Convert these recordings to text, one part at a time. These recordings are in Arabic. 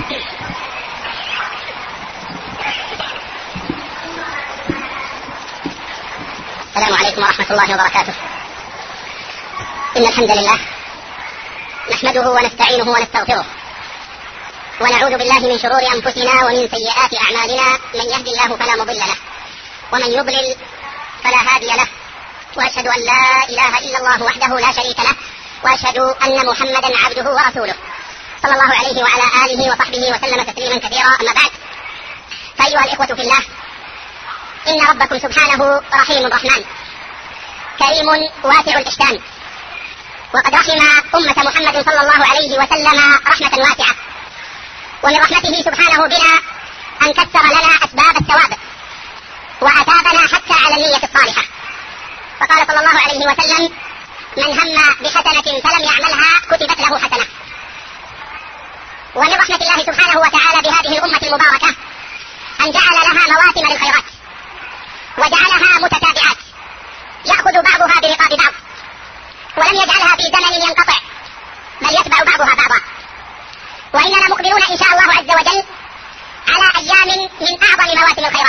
السلام عليكم ورحمة الله وبركاته. إن الحمد لله نحمده ونستعينه ونستغفره، ونعوذ بالله من شرور أنفسنا ومن سيئات أعمالنا. من يهد الله فلا مضل له، ومن يضلل فلا هادي له، وأشهد أن لا إله إلا الله وحده لا شريك له، وأشهد أن محمدا عبده ورسوله صلى الله عليه وعلى آله وصحبه وسلم تسليما كثيرا. أما بعد، فأيها الإخوة في الله، إن ربكم سبحانه رحيم رحمن كريم واسع الإحسان، وقد رحم أمة محمد صلى الله عليه وسلم رحمة واسعة. ومن رحمته سبحانه بنا أن كثر لنا أسباب الثواب وأثابنا حتى على النية الصالحة. فقال صلى الله عليه وسلم: من هم بحسنة فلم يعملها كتبت له حسنة. ومن رحمة الله سبحانه وتعالى بهذه الأمة المباركة أن جعل لها مواسم للخيرات، وجعلها متتابعات يأخذ بعضها برقاب بعض، ولم يجعلها في زمن ينقطع، بل يتبع بعضها بعضا. وإننا مقبلون إن شاء الله عز وجل على أيام من أعظم مواسم الخيرات،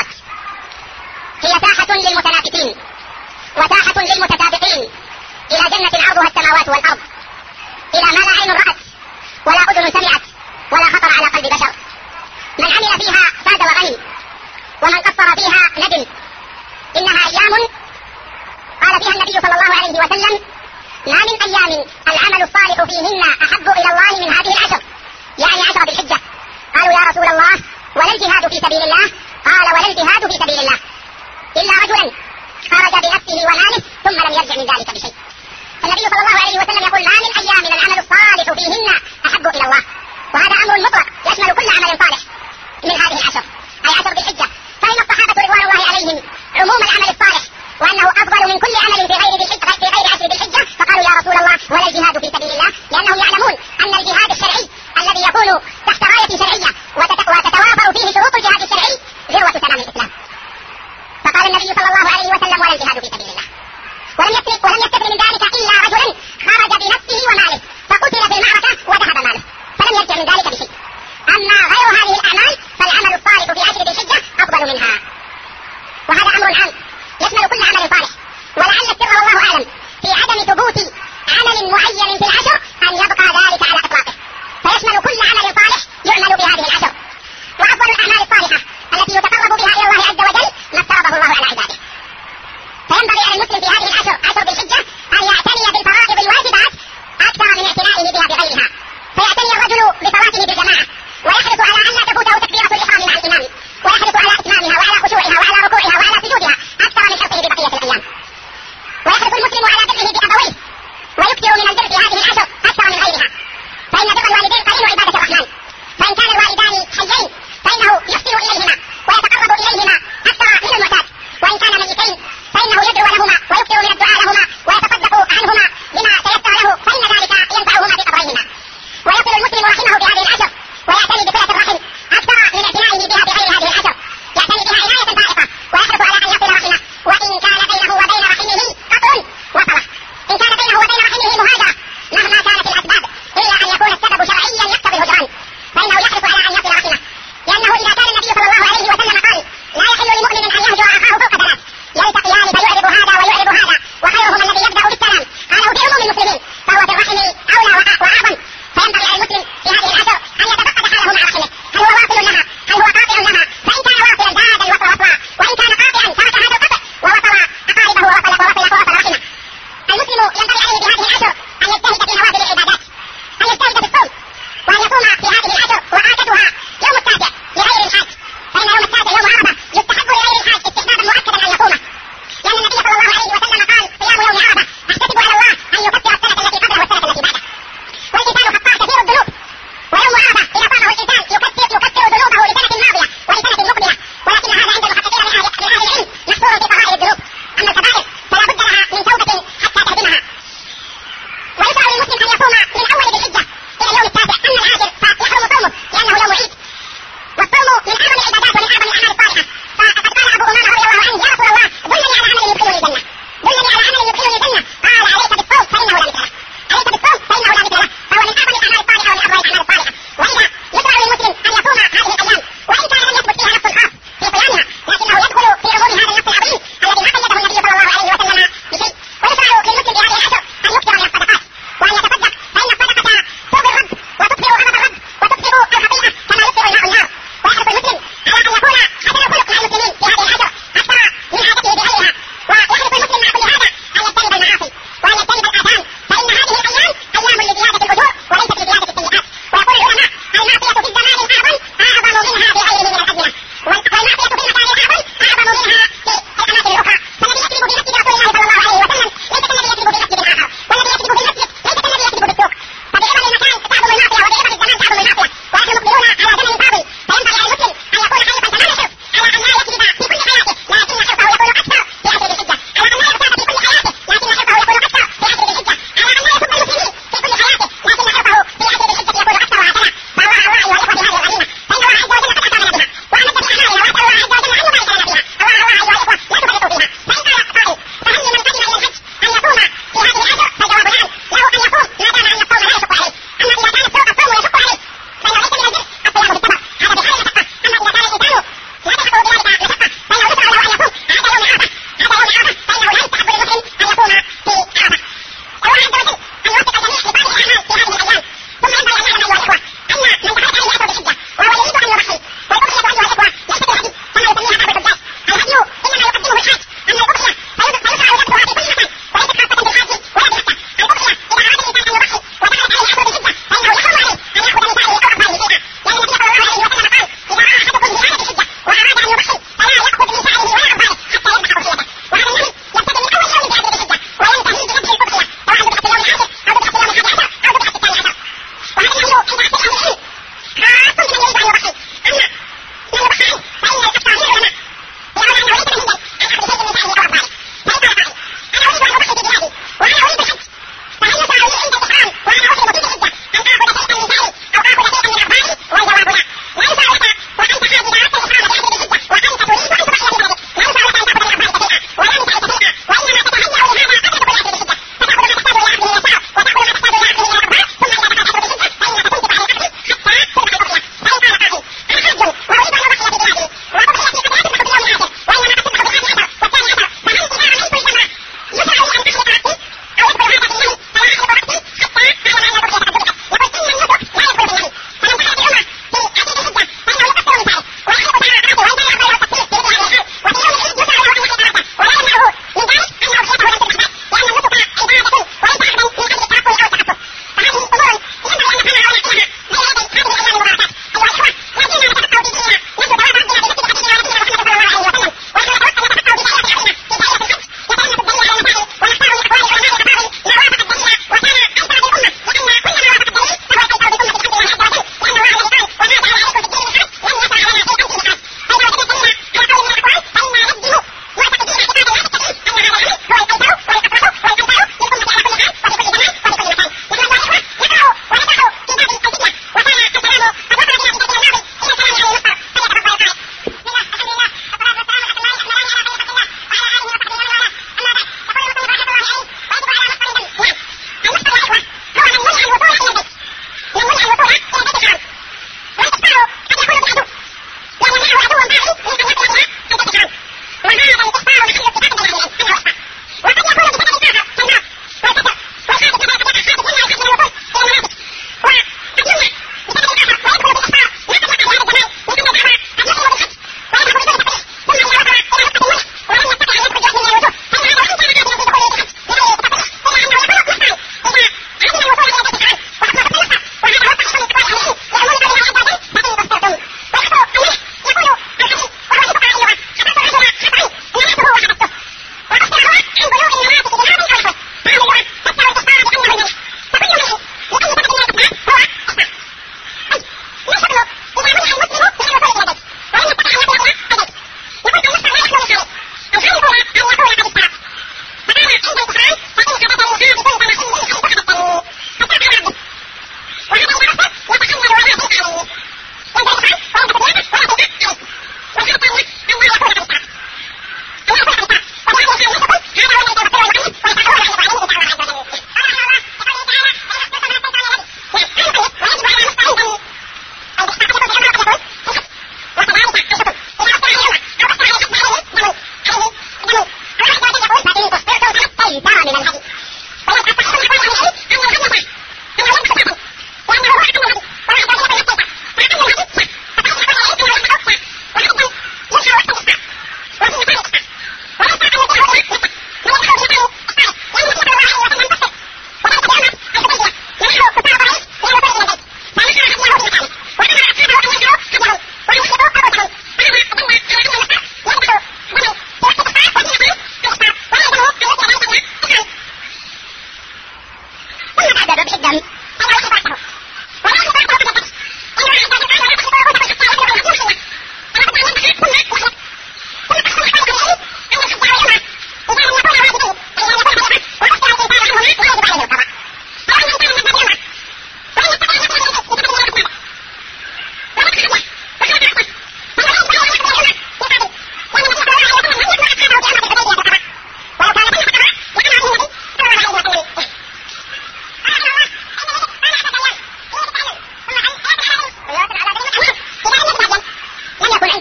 هي ساحة للمتنافسين وساحة للمتسابقين إلى جنة عرضها السماوات والأرض، إلى ما لا عين رأت ولا أذن سمعت ولا خطر على قلب بشر. من عمل فيها فاز وغنم، ومن قصر فيها ندم. إنها أيام قال فيها النبي صلى الله عليه وسلم: ما من أيام العمل الصالح فيهن أحب إلى الله من هذه العشر، يعني 10 ذي الحجة. قالوا: يا رسول الله، ولا الجهاد في سبيل الله؟ قال: ولا الجهاد في سبيل الله إلا رجلا خرج بنفسه وماله ثم لم يرجع من ذلك بشيء. فالنبي صلى الله عليه وسلم يقول: ما من أيام العمل الصالح فيهن أحب إلى الله. وهذا أمر مطلق يشمل كل عمل صالح من هذه العشر، أي 10 ذي الحجة. فإن الصحابة رضوان الله عليهم عموم العمل الصالح وأنه أفضل من كل عمل في غير 10 ذي الحجة، فقالوا: يا رسول الله، ولا الجهاد في سبيل الله؟ لأنهم يعلمون أن الجهاد الشرعي الذي يكون تحت راية شرعية وتتوافر فيه شروط الجهاد الشرعي ذروة سنام الإسلام. فقال النبي صلى الله عليه وسلم: ولا الجهاد في سبيل الله. ولم يستثن من ذلك إلا رجلا خرج بنفسه وماله فقتل في المعركة وذهب ماله فلم يرجع من ذلك بشيء. أما غير هذه الأعمال فالعمل الصالح في 10 ذي الحجة أفضل منها. وهذا أمر عام يشمل كل عمل صالح. ولعل السر والله أعلم في عدم ثبوت عمل معين في العشر أن يبقى ذلك على إطلاقه، فيشمل كل عمل صالح يعمل بهذه العشر. وأفضل الأعمال الصالحة التي يتقرب بها إلى الله عز وجل ما افترضه الله على عباده. فينبغي على المسلم في هذه العشر 10 ذي الحجة أن يعتني بالفرائض الواجبات أكثر من اعتنائه بها بغيرها. فيعتني الرجل بصلاته بالجماعة، ويحرص على أن لا تفوته تكبيرة الإحرام مع الإمام، ويحرص على إتمامها وعلى خشوعها وعلى ركوعها وعلى سجودها أكثر من حرصه ببقية الأيام. ويحرص المسلم على بره بأبويه، ويكثر من البر في هذه العشر أكثر من غيرها، فإن بر الوالدين قرين عبادة الرحمن،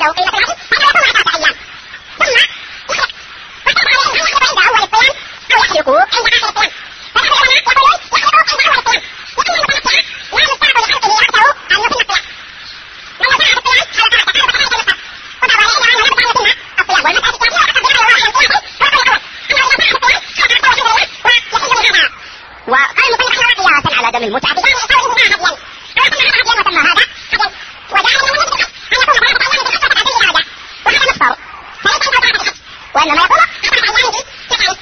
عنده قيمة العدل هذا يصوم 10 أيام ثم يحلق ويحلق عند أول الصيام أو يحلقوا عند آخر الصيام. فالعلماء يقولون يحلقوا عند أول الصيام، لكن المتمتع لا يستعب لحلقه وقته أن يتم الصيام. من يزعل الصيام حلق رأسه فخرج النصاب، وضرب يده عنه يبدأ أن يتم الصيام. والمسألة الثانية وقد بناء الله عن صيامه فهو الأول. أما إذا فعل الصيام حلق رأسه ويحل من هذا. وقال المصنف رحمه الله قياسا على دم المتعة بجانب قوله هديا، أو سمى هذا هديا، وجعل من المناسك أن يكون 3 أيام بحسب هذه العادة، وهذا مصدر فليس ينفع بعد الحج، وإنما يكون 4 أيام بفعله.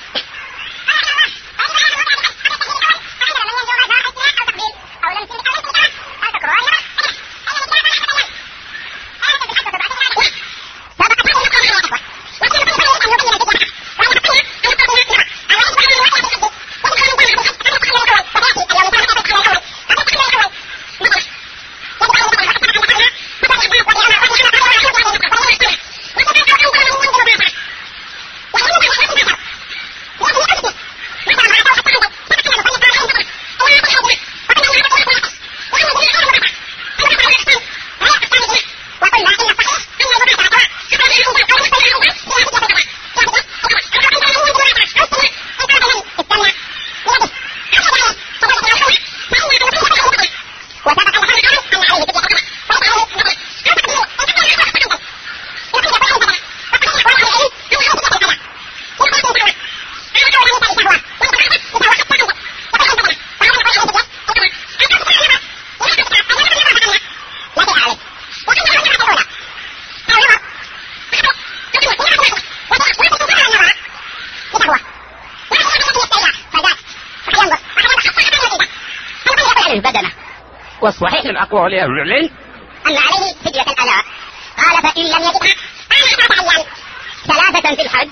والصحيح من أقوال أهل العلم أن عليه فدية الأداء. قال فإن لم يجدها قال 3 في الحج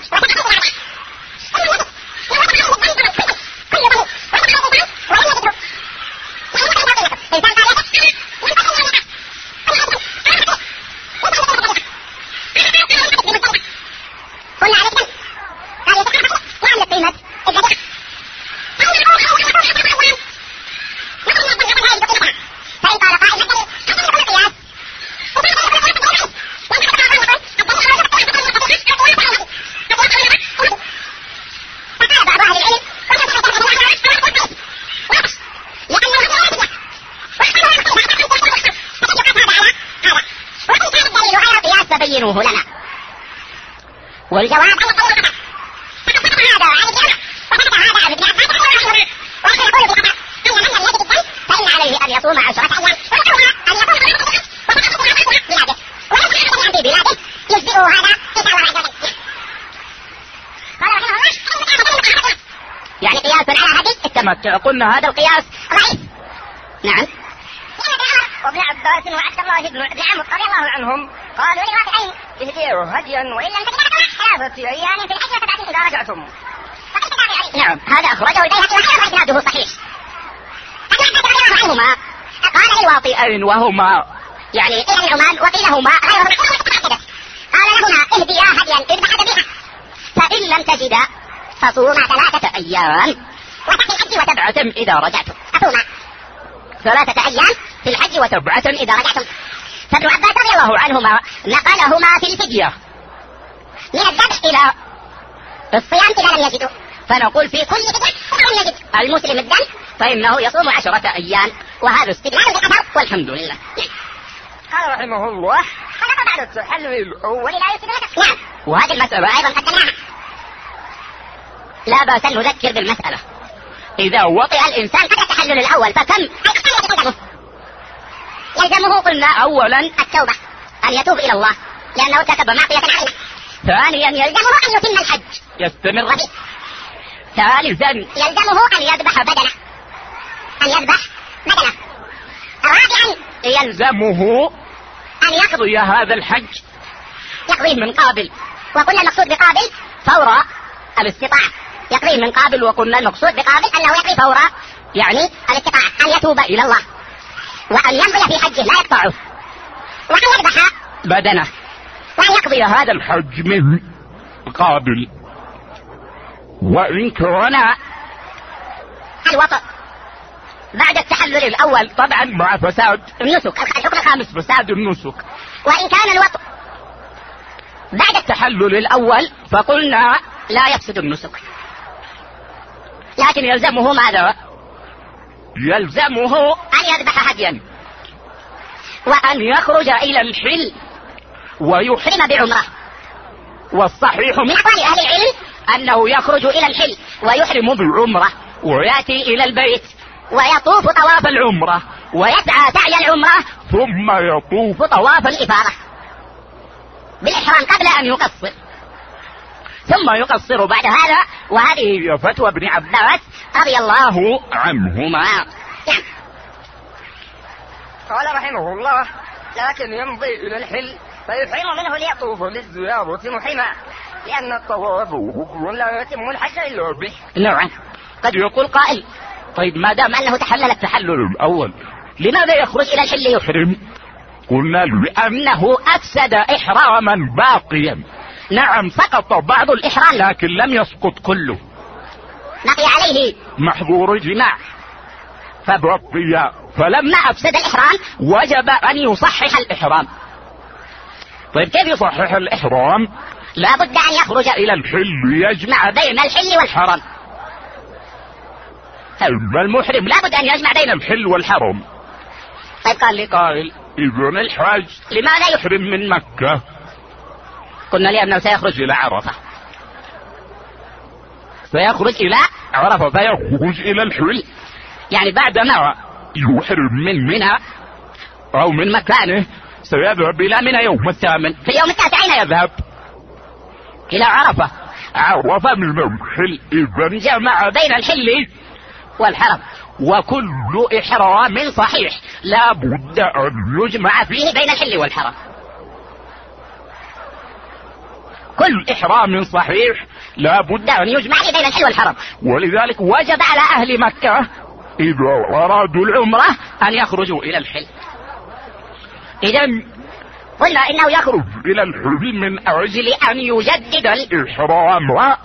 بينوه لنا. والجواب أن هذا عن الجامع وثبت هذا عن ابن عباس ولكن يقول في خبر أن من لم يجد الدم فإن عليه أن يصوم 10 أيام، ويقول أن يصوم 10 أيام وتحدث بلاده وليس أحد في بلاده يجزئه هذا إن شاء الله عز وجل. قال رحمه الله يعني قياس على هدي التمتع. قلنا هذا القياس ضعيف. نعم. وابن عباس وعبد الله بن عمرو رضي الله عنهم قالوا للواقعين اهديه هديا وإن لم تجد 3 أيام في الحج وسبعة إذا رجعتم. نعم هذا أخرجه البيهقي وحسن إسناده صحيح. عنهما قال للواطئين وهما يعني إلى العمان وقيلهما غيرهما قال لهما اهديا هديا اذبح ذبيحة فإن لم تجدا فصوما 3 أيام وفي الحج و7 إذا رجعتم. أصوما 3 أيام في الحج و7 إذا رجعتم. فابن عباس رضي الله عنهما نقلهما في الفدية من الذبح إلى الصيام إذا لم يجدوا، فنقول في كل فدية لم يجد المسلم الدم فإنه يصوم 10 أيام، وهذا استدلال بالأثر والحمد لله. قال رحمه الله خلق بعد التحلل الأول لا يفسد لك. نعم وهذه المسألة أيضا قدمناها لا بأس نذكر بالمسألة. إذا وطئ الإنسان قبل التحلل الأول فكم يلزمه؟ قلنا أولا التوبة أن يتوب إلى الله لأنه ارتكب معصية عليه. ثانيا يلزمه أن يتم الحج يستمر به. ثالثا يلزمه أن يذبح بدنه رابعا يلزمه أن يقضي هذا الحج يقضيه من قابل، وقلنا المقصود بقابل فور الاستطاعة. يقضيه من قابل، وقلنا المقصود بقابل أنه يقضي فور يعني الاستطاعة، أن يتوب إلى الله وأن يمضي في حجه لا يقطعه، وأن يذبح بدنه، وأن يقضي هذا الحج من قابل. وإن كان الوطء بعد التحلل الأول طبعا مع فساد النسك، الحكم الخامس فساد النسك. وإن كان الوطء بعد التحلل الأول فقلنا لا يفسد النسك، لكن يلزمه ماذا؟ يلزمه أن يذبح هديا وأن يخرج إلى الحل ويحرم بعمرة. والصحيح من أقوال أهل العلم أنه يخرج إلى الحل ويحرم بعمرة ويأتي إلى البيت ويطوف طواف العمرة ويسعى سعي العمرة ثم يطوف طواف الإفاضة بالإحرام قبل أن يقصر، ثم يقصر بعد هذا. وهذه هي فتوى ابن عباس رضي الله عنهما. قال رحمه الله: لكن يمضي إلى الحل فيحرم منه ليطوف للزيارة محرما، لأن الطواف ركن لا يتم الحج إلا به. نعم. قد يقول قائل: طيب ما دام أنه تحلل التحلل الأول لماذا يخرج إلى الحل يحرم؟ قلنا لأنه أفسد إحراما باقيا. نعم سقط بعض الإحرام لكن لم يسقط كله، بقي عليه محظور جماع فبقي، فلما أفسد الإحرام وجب أن يصحح الإحرام. طيب كيف يصحح الإحرام؟ لا بد أن يخرج إلى الحل يجمع بين الحل والحرم. المحرم لا بد أن يجمع بين الحل والحرم. طيب قال لي قائل: إذن الحاج لماذا يحرم من مكة؟ قلنا لأنه سيخرج إلى عرفة، سيخرج إلى عرفة فيخرج إلى الحل، يعني بعدما يحرم من منى أو من مكانه سيذهب إلى منى يوم الثامن، في يوم التاسع يذهب إلى عرفة، عرفة من الحل. إذن جمع بين الحل والحرم. وكل إحرام صحيح لا بد أن يجمع فيه بين الحل والحرم. كل إحرام صحيح لا بد أن يجمع فيه بين الحل والحرم. ولذلك وجب على أهل مكة إذا أرادوا العمرة أن يخرجوا إلى الحل. إذن قلنا إنه يخرج إلى الحل من أجل أن يجدد الإحرام،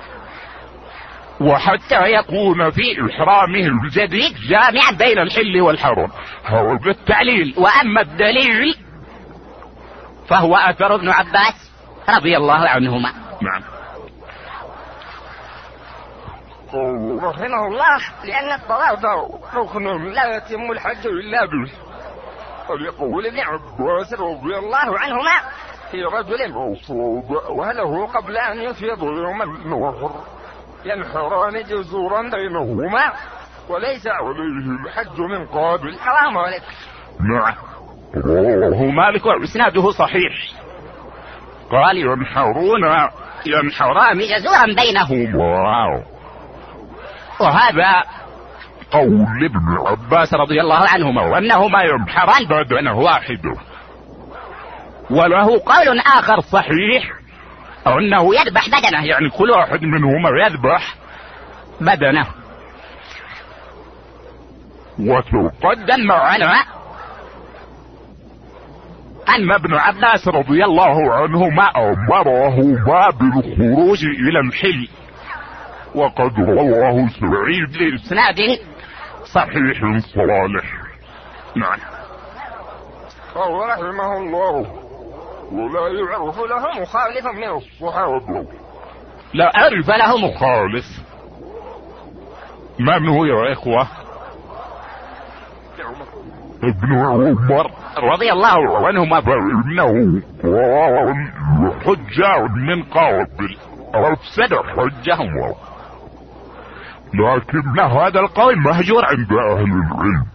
وحتى يكون في إحرامه الجديد جامعا بين الحل والحرم. هذا التعليل. وأما الدليل فهو أثر ابن عباس رضي الله عنهما. نعم. رحمه الله: لأن الطواف ركن لا يتم الحج إلا به. وليقول ابن عباس رضي الله عنهما: في رجل مصوب وله قبل أن يفيض يوم النحر ينحران جزورا بينهما وليس عليه الحج من قبل. السلام عليكم. نعم. رواه مالك وإسناده صحيح. قال: ينحران جزورا بينهما. وهذا قول ابن عباس رضي الله عنهما، وأنهما ينحران بدنه واحد. وله قول آخر صحيح أنه يذبح بدنه، يعني كل واحد منهما يذبح بدنه. وتقدم معنا أن ابن عباس رضي الله عنهما أمرهما بالخروج إلى الحل، وقد رواه سعيد بإسناد صحيح صالح. نعم. قال رحمه الله: ولا يعرف له مخالف من الصحابة. لا أعرف له مخالف. من هو يا إخوة؟ ابن عمر رضي الله عنهما، فإنه قال حجة من قابل أفسد حجهم، لكن هذا القول مهجور عند أهل العلم،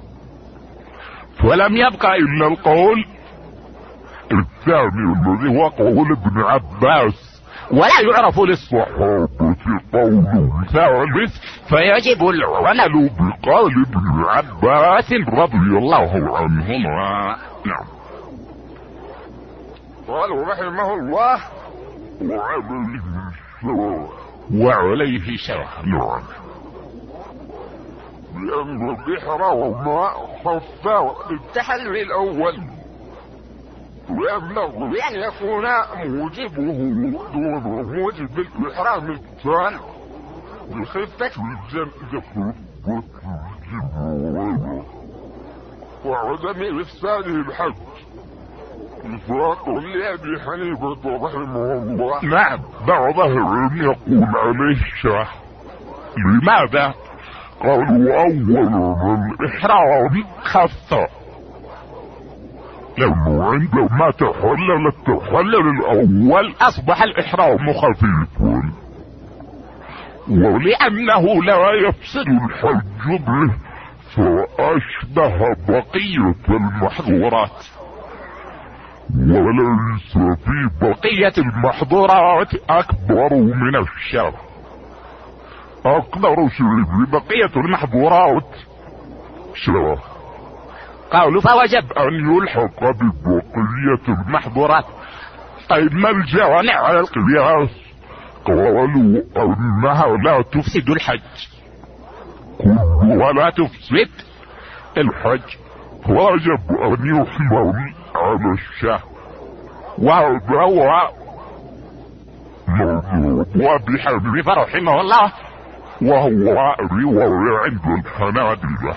فلم يبقى إلا القول الثاني الذي هو قول ابن عباس، ولا يعرف للصحابة قول ثالث، فيجب العمل بقول ابن عباس رضي الله عنهما. نعم. قال رحمه الله: وعليه شرع. نعم. لأن الإحرام خفى للتحلل الأول، وينبغي أن يكون موجبه دون موجب الإحرام الثاني بخفة الجنة وعدم إفساده الحج. فقل لأبي حنيفة رحمه الله نعم بعض العلم يقول عليه الشاه. لماذا؟ قالوا أولا الإحرام خف، لأنه عندما تحلل التحلل الأول أصبح الإحرام خفيفا، ولأنه لا يفسد الحج به فأشبه بقية المحظورات، وليس في بقية المحظورات أكبر من الشر. أكبر شيء في بقية المحظورات شر. قالوا فوجب أن يلحق ببقية المحظورات. طيب ما الجوانع على القياس؟ قالوا أنها لا تفسد الحج، ولا تفسد الحج، واجب أن يحمل على الشاه. وهذا هو موضوع أبي حنيفة رحمه الله، وهو رواية عند الحنابلة.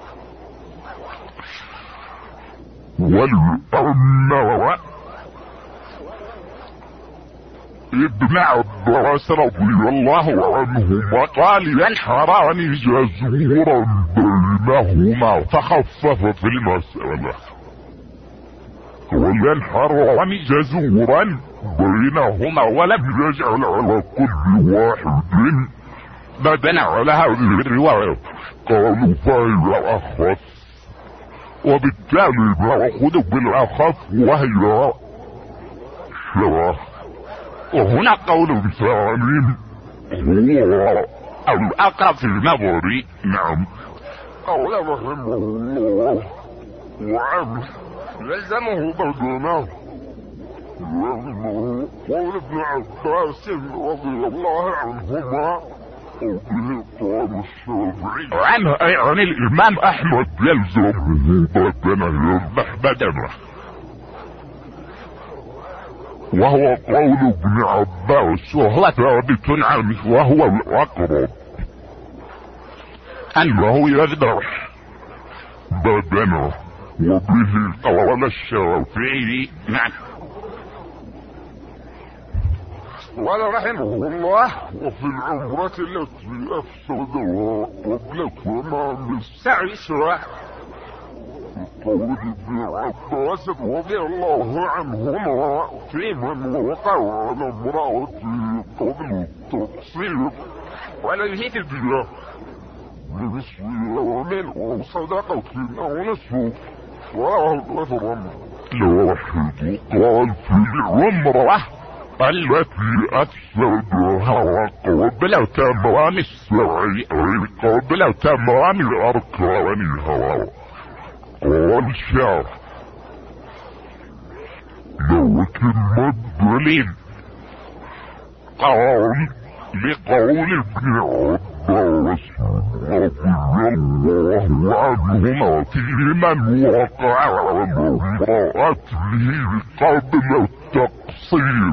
ولأن ابن عباس رضي الله عنهما قال ينحران جزورا بينهما فخفف في المسألة، وينحران جزورا بينهما ولم يجعل على كل واحد بدنا على هذه الرواية. قالوا فهي أخف، وبالتالي نأخذ بالأخف وهي شرح. وهنا قول ثاني هو الأقرب في النظر. نعم قول رحمه الله وعنه يلزمه بدنه قول ابن عباس رضي الله عنهما وبه قال الشافعي عنه أي عن الإمام أحمد يلزمه بدنه يذبح بدنه، وهو قول ابن عباس وهو ثابت عنه وهو الأقرب أنه يذبح بدنه، وبه قال الشافعي. نعم قال رحمه الله وفي العمرة التي أفسدها قبل تمام السعي سواء. قول ابن عباس رضي الله عنهما في من وقع على امرأته قبل التقصير وعليه فدية بنصف يوم أو صدقة أو نصف وأثرا لواحد. قال في العمرة التي أفسدها قبل تمام السعي قبل تمام أركانها. قال الشارع لكن ما الدليل؟ قال لقول ابن عباس رضي الله عنهما في من وقع على امرأته قبل التقصير.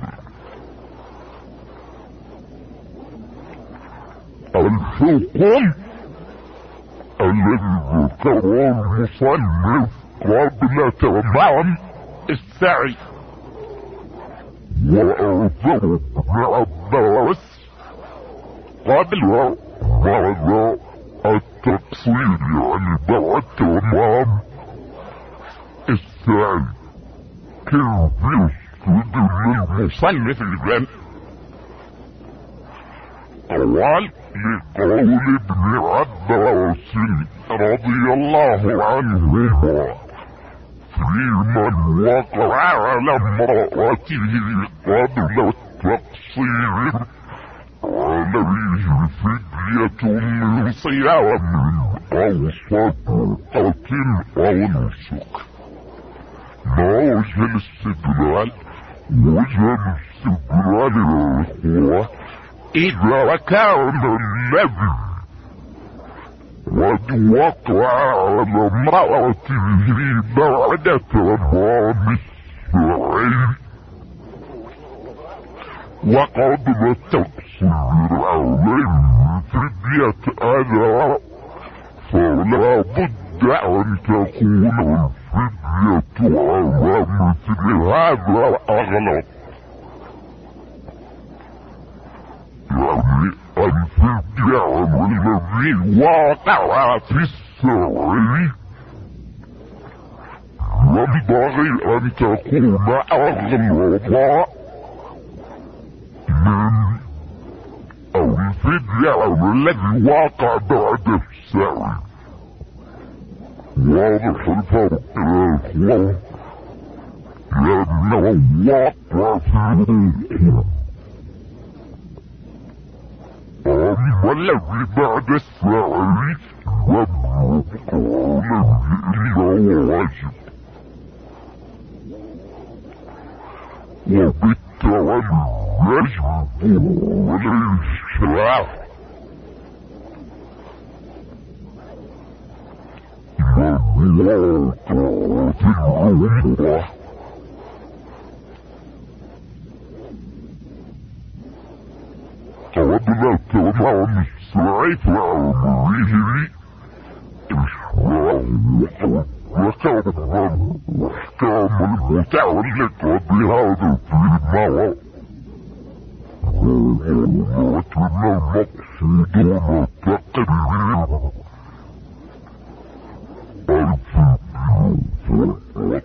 الحكم الذي ذكره المصنف قبل تمام السعي، وأعذر ابن عباس قبل بعد التقصير يعني بعد تمام السعي. كيف يسجد للمصنف الجن؟ قال لقول ابن عباس رضي الله عنهما في من وقع على امرأته قبل التقصير عليه فدية من صيام أو صدقة أو نسك. ما وجه الاستدلال؟ وجه الاستدلال الإخوة إذا كان النبي قد وقع على امرأته بعد تمام السعي وقبل التقصير عليه فدية أذى، فلا بد أن تكون على مثل هذا أغلط. يعني الفدية الذي وقع في السعي ينبغي أن تكون أغلظ من أو الفدية الذي وقع بعد السعي. واضح الفرق يا إخوة؟ لأنه وقع في الحكم. أما الذي بعد السعي يبلغ الذي هو واجب، وبالتالي يجب الإشراع والواقع في العمرة. أردنا الكلام السعي في عمره إشراع وكرم الأحكام المتعلقة بهذا الفيلم، ولكن المقصود هو تقرير الفيديو.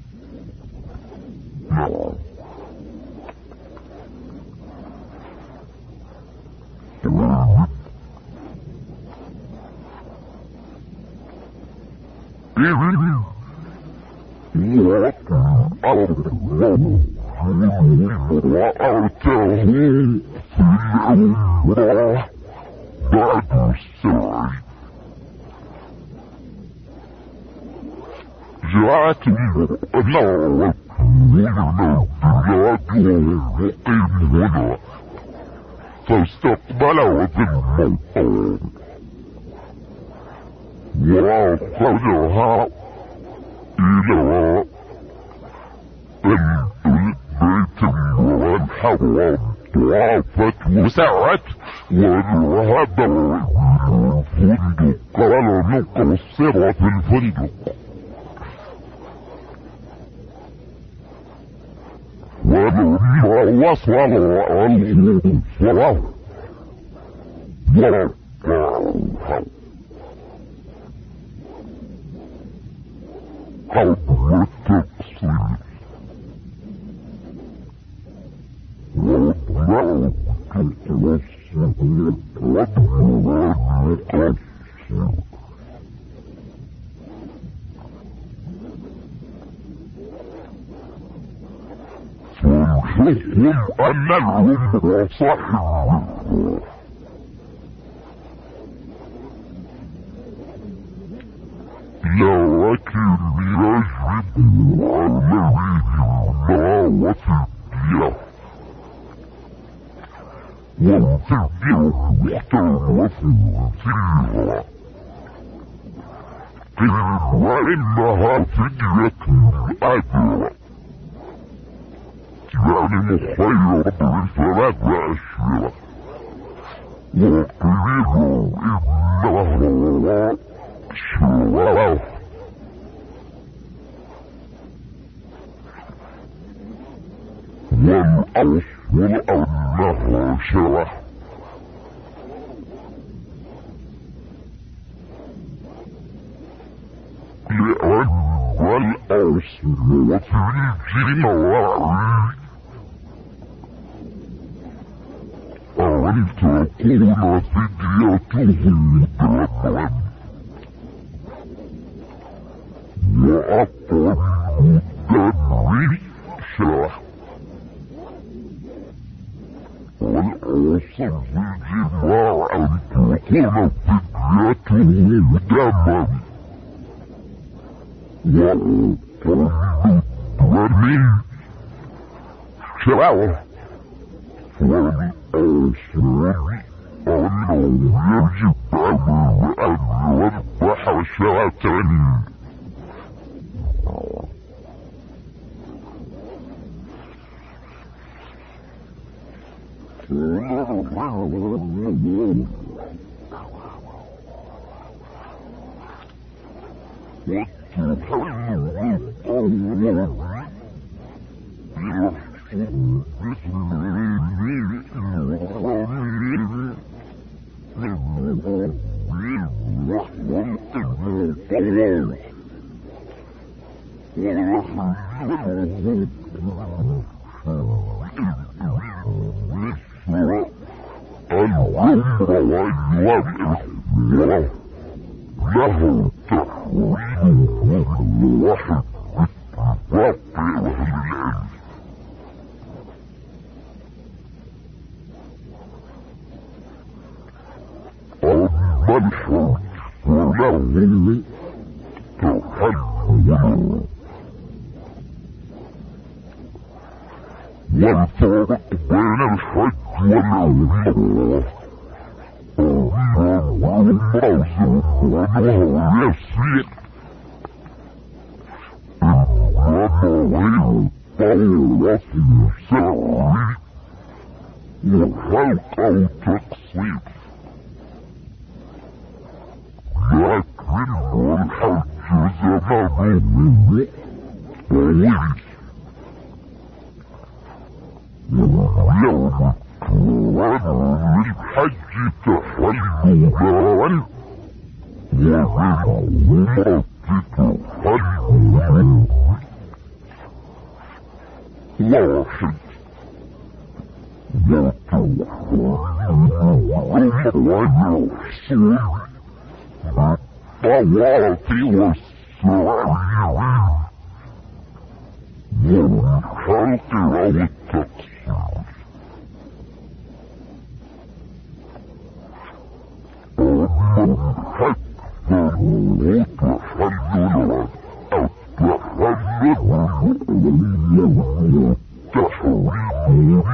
وأرته في العمرة بعد السعي. جاءت المرأة من البلاد ومقيم هنا، فاستقبلها بالمطار وأخذها إلى البيت الحرام، طافت وسعت وذهب الفندق. قال نقصر في الفندق، ولما وصل الغرفة ضربها قبل التقصير، والمرأة تتوسط قبل المقصر. فالحكم أن العمر صحيح، لكن يجب عليه الماء وفدية، والفدية مختلف فيها، وإنها فدية أجر، يعني مخير بثلاث أشياء. وقيل إنه شرف، والأصل أنه شرف، لأن الأصل في المواعيد أن تكون فديته دما، وأقل الدم شرح، والأصل في الجماع أن تكون فديته دما، وأقل الدم شرح. والأصل أنه يجب عليه أن يذبح شاة، والتحلل والفرق بين الحج والعمرة والموسم وهو يسير إنما طول في السر وخلق أو تقصير لكن الحج زمانه طويل يوم تورد للحج تحللا وبالعمرة تحلل واحد يتوحد ويحصل بالطواف والسعي والحلق أو التقصير الحج فهو تحلل التحلل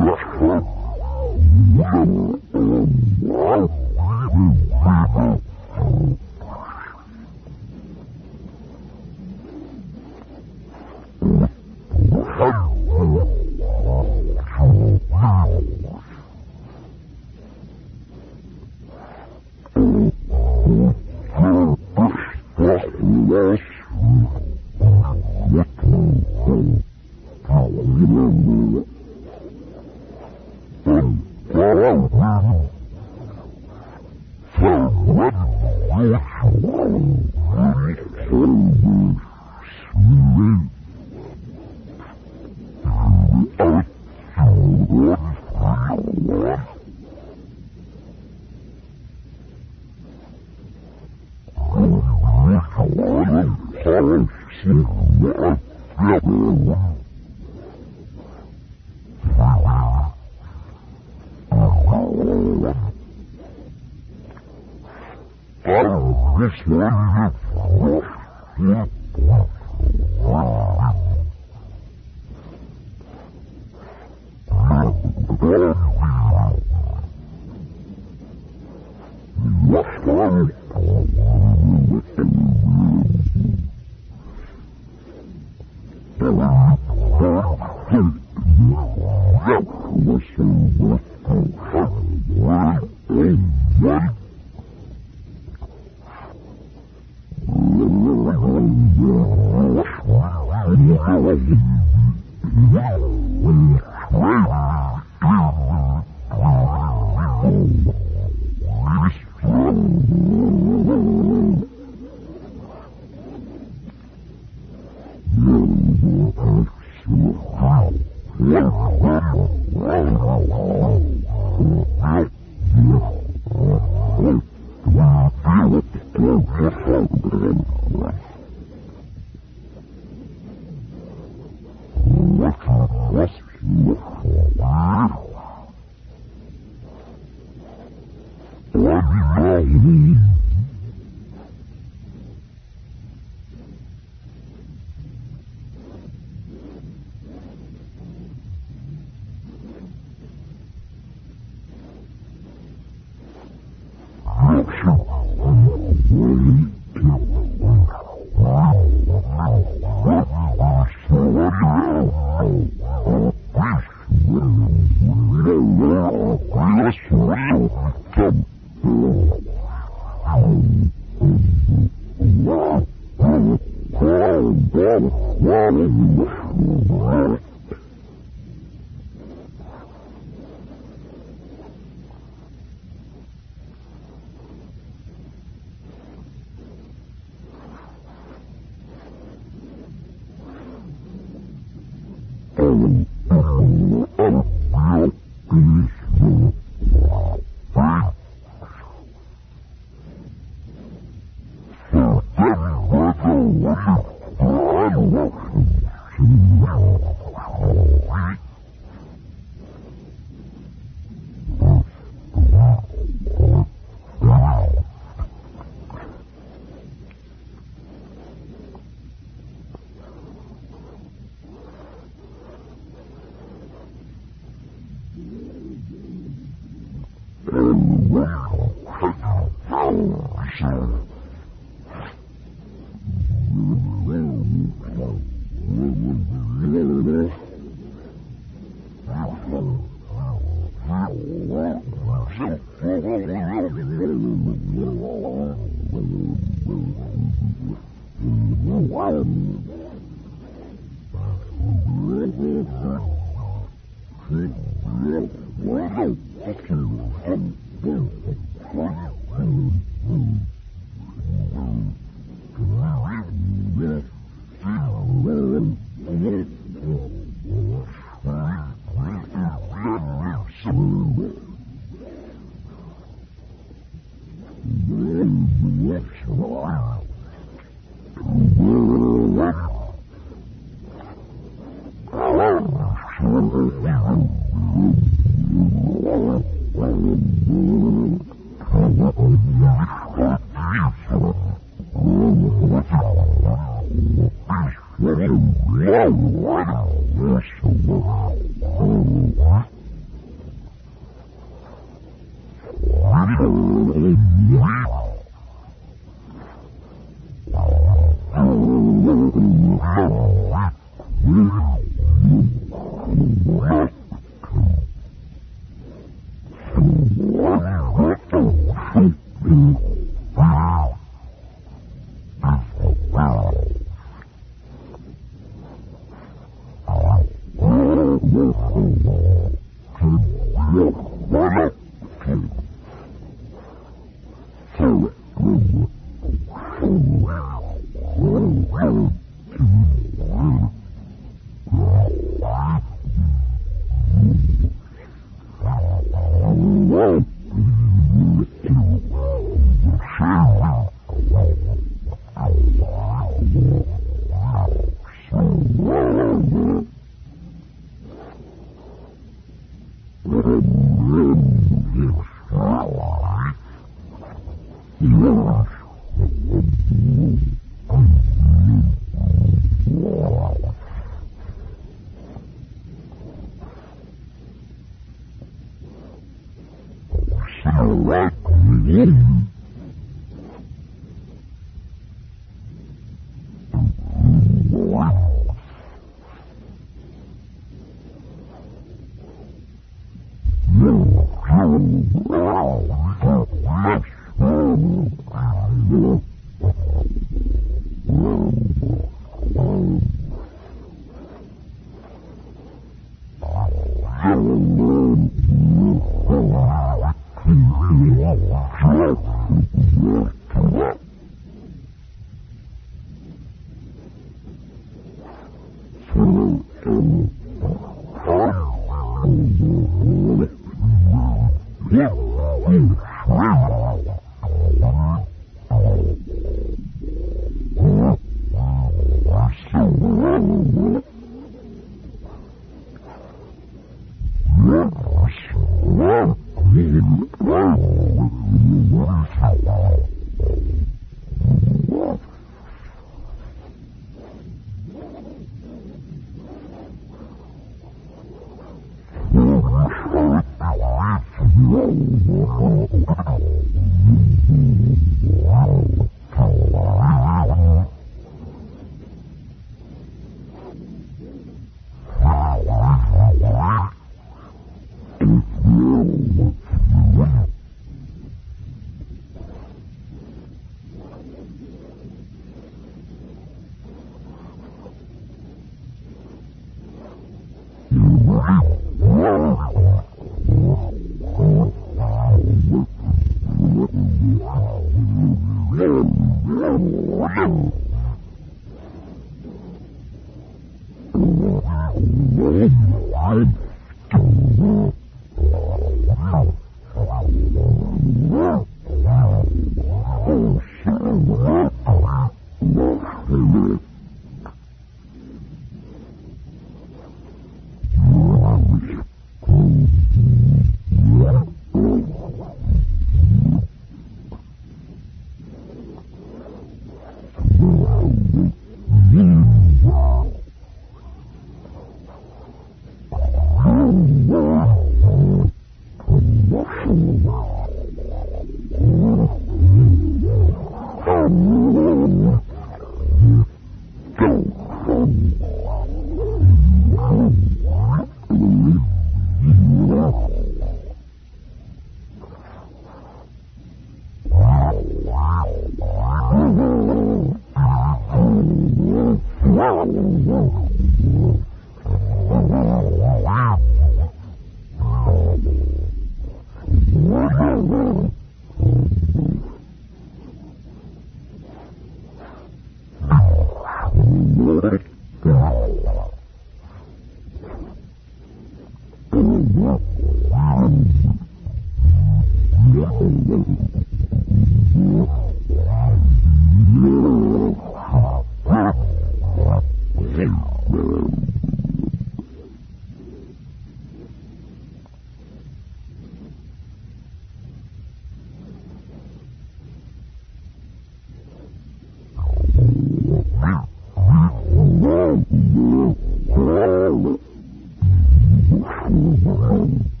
Oh,